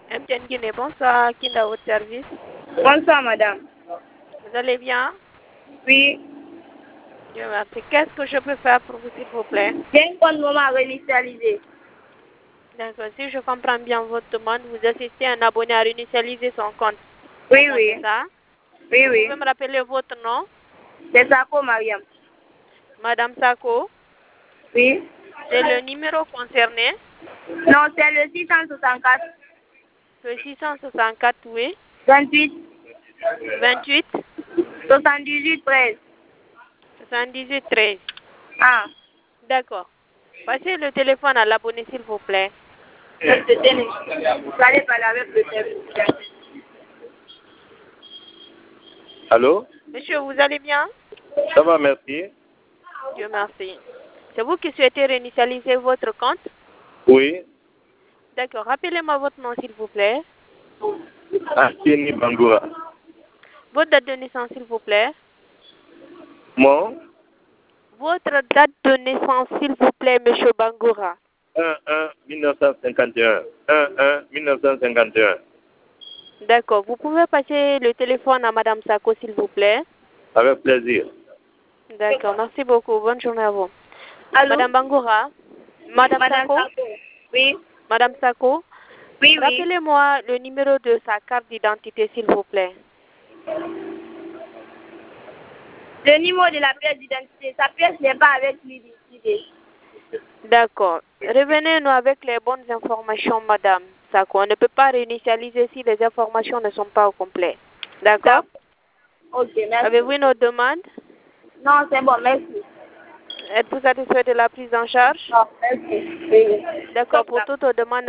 MTN Guinée, bonsoir. Kinda, votre service. Bonsoir, madame. Vous allez bien? Oui. Dieu merci. Qu'est-ce que je peux faire pour vous, s'il vous plaît? J'ai un compte moment à réinitialiser. D'accord. Si je comprends bien votre demande, vous assistez un abonné à réinitialiser son compte. Oui, Bon, oui. c'est ça? Oui, Vous oui. pouvez me rappeler votre nom? C'est Sako, Mariam. Madame Sako. Oui. C'est le numéro concerné? Non, c'est le 664. Le 664, oui. 28. 28 78 13. 78 13. Ah. D'accord. Passez le téléphone à l'abonné, s'il vous plaît. Vous allez parler avec le téléphone. Allô? Monsieur, vous allez bien? Ça va, merci. Dieu merci. C'est vous qui souhaitez réinitialiser votre compte? Oui. D'accord. Rappelez-moi votre nom, s'il vous plaît. Astieni Bangoura. Votre date de naissance, s'il vous plaît. Mon Votre date de naissance, s'il vous plaît, monsieur Bangoura. 1-1-1951. 1-1-1951. D'accord. Vous pouvez passer le téléphone à madame Sako, s'il vous plaît. Avec plaisir. D'accord. Merci beaucoup. Bonne journée à vous. Allô? Madame Bangoura. Madame Sako. Oui. Madame Sako. Oui, oui. Rappelez-moi le numéro de sa carte d'identité, s'il vous plaît. Le numéro de la pièce d'identité. Sa pièce n'est pas avec l'identité. D'accord. Revenez-nous avec les bonnes informations, madame Sako. On ne peut pas réinitialiser si les informations ne sont pas au complet. D'accord? Ok, merci. Avez-vous une autre demande? Non, c'est bon, merci. Êtes-vous satisfait de la prise en charge? Non, merci. Oui. D'accord. Pour toute autre demande,